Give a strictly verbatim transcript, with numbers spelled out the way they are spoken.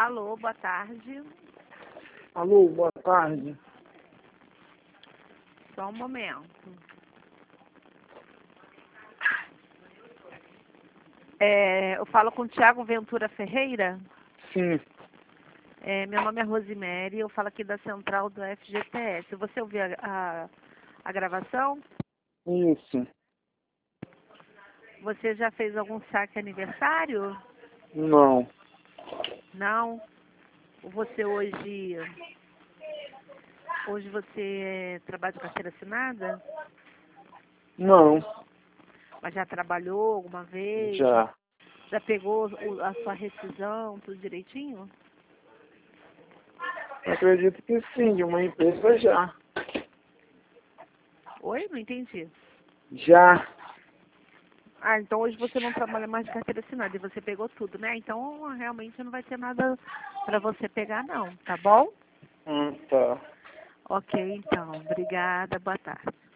Alô, boa tarde. Alô, boa tarde. Só um momento. É, eu falo com o Tiago Ventura Ferreira. Sim, É, meu nome é Rosemary, eu falo aqui da central do F G T S. Você ouviu a, a, a gravação? isso. Você já fez algum saque aniversário? Não, Não? Você hoje... Hoje você trabalha de carteira assinada? não, Mas já trabalhou alguma vez? já. Já pegou o- a sua rescisão, tudo direitinho? Acredito que sim, de uma empresa já. Oi? Não entendi. Já. Ah, então hoje você não trabalha mais de carteira assinada e você pegou tudo, né? Então realmente não vai ter nada para você pegar não, tá bom? Hum, tá. Ok, então. Obrigada. Boa tarde.